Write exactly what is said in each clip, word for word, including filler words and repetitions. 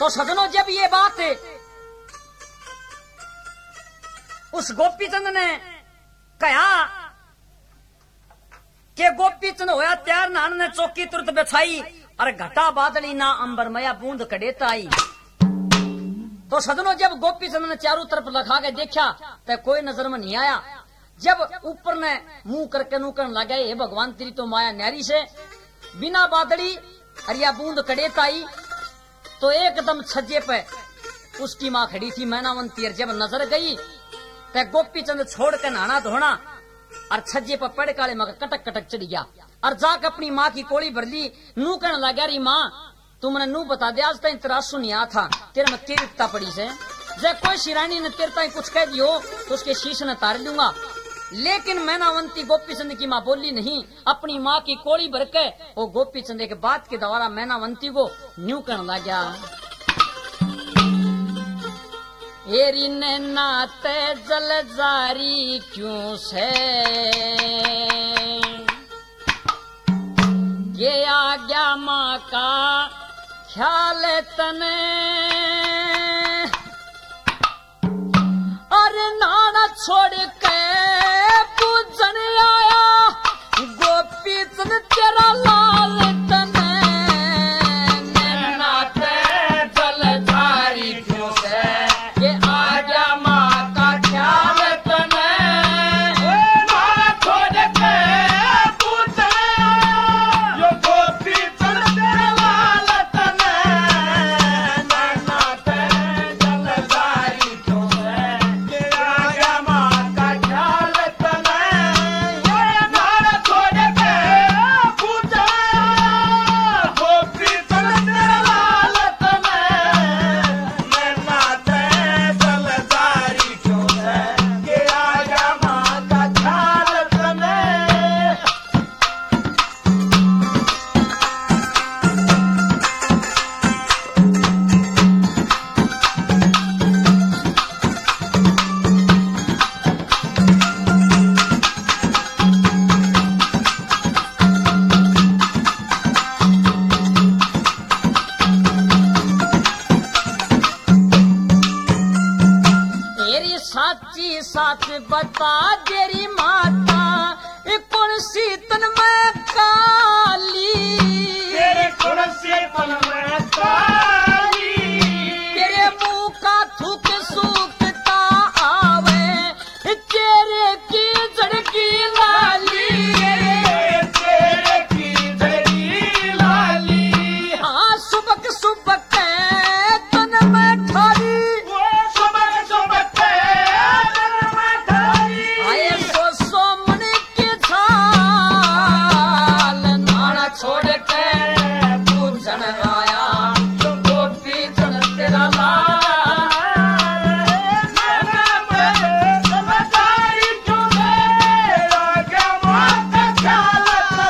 तो सजनों जब ये बात उस गोपीचंद ने कहा कि गोपीचंद होया त्यार नान ने चौकी तुरंत बिछाई और घटा बादली ना अंबर मया बूंद कड़ेता आई। तो सजनों जब गोपीचंद ने चारों तरफ लगा के देखा तो कोई नजर में नहीं आया। जब ऊपर ने मुंह करके नूकन लगा, हे भगवान तेरी तो माया न्यारी से, बिना बादली अरिया बूंद कड़ेता आई। तो एकदम छज्जे पे उसकी माँ खड़ी थी मैनावंती, और जब नजर गई तो गोपीचंद छोड़ के नहाना धोना और छज्जे पर पड़ काले मगर कटक कटक चढ़ गया और जाकर अपनी माँ की कोड़ी भर ली। नू कहने लगा, री माँ तुमने नू बता दे आज तक तेरा सुनिया था, तेरे में तीर्थता पड़ी से, जब कोई शिरानी ने तेरे ताई कुछ कह दियो तो उसके शीश ने तार लूंगा। लेकिन मैनावंती गोपीचंद की माँ बोली नहीं, अपनी माँ की कोड़ी भर के वो गोपीचंद एक बात के द्वारा मैनावंती को न्यू कहने लगा, एरी ने नाते जल जारी क्यों से, ये आ गया माँ का ख्याल तने, अरे नाना छोड़ के पूजन आया गोपीचंद तेरा लाल तने, नाते जल जारी क्यों से, साच बता तेरी माता कौन सी तन में काली, तेरे कौन सी तन में काली, तेरे मुंह का थूक सूखता आवे चेहरे की जड़की लाली, तेरे की जड़ी लाली, हाँ सुबक सुबक तन में ठारी, सुबह सुबह छोड़ के पूजन आया गोपीचंद तेरा लाल, समझदारी क्यों आगे माता ख्याल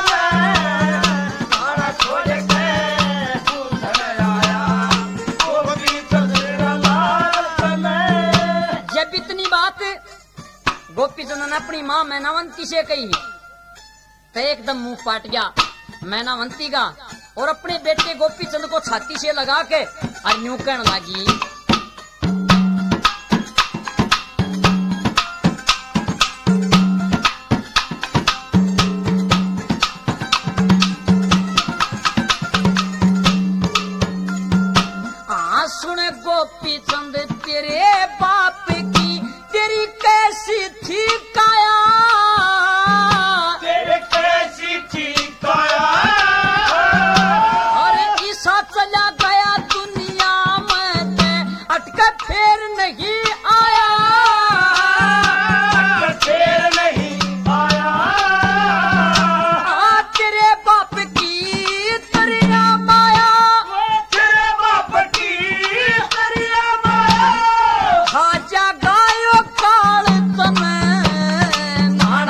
नाना छोड़ के पूजन आया गोपीचंद तेरा लाल। जब इतनी बात गोपीचंद ने अपनी माँ मैनावंती से कही तो एकदम मुंह पाट गया मैनावंती का और अपने बेटे गोपीचंद को छाती से लगा के और यूं कहने लगी, आ सुन गोपीचंद तेरे बाप की तेरी कैसी थी काया, तेरे कैसी थी काया, चला गया दुनिया में ते अटके फिर नहीं आया, फिर नहीं आया, आ तेरे बाप की तरिया माया, तेरे बाप की तरिया माया, खाजा गायो काल तमें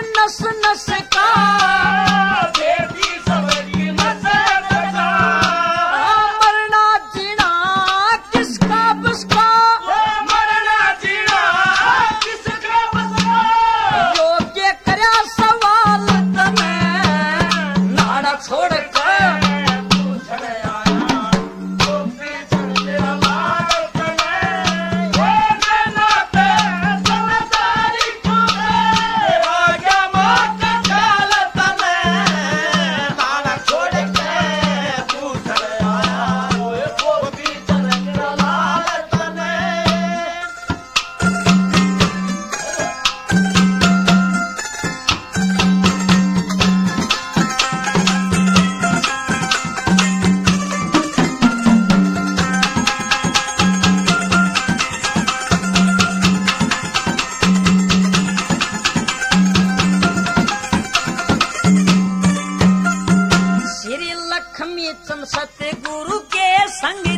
नस नस का देती सबकी नशे नशा मरना जीना किसका बसका मरना जीना किसका बसका योग्य करया सवाल तने नाड़ा छोड़ कर पूछने आया गोपी चंद्र लाल तने वो नाते समझदारी खुदे आगे मत चल तने नाना छोड़ के पूछने आया गोपी चंद्र लाल तने श्री लक्ष्मी चंद सतगुरु के संग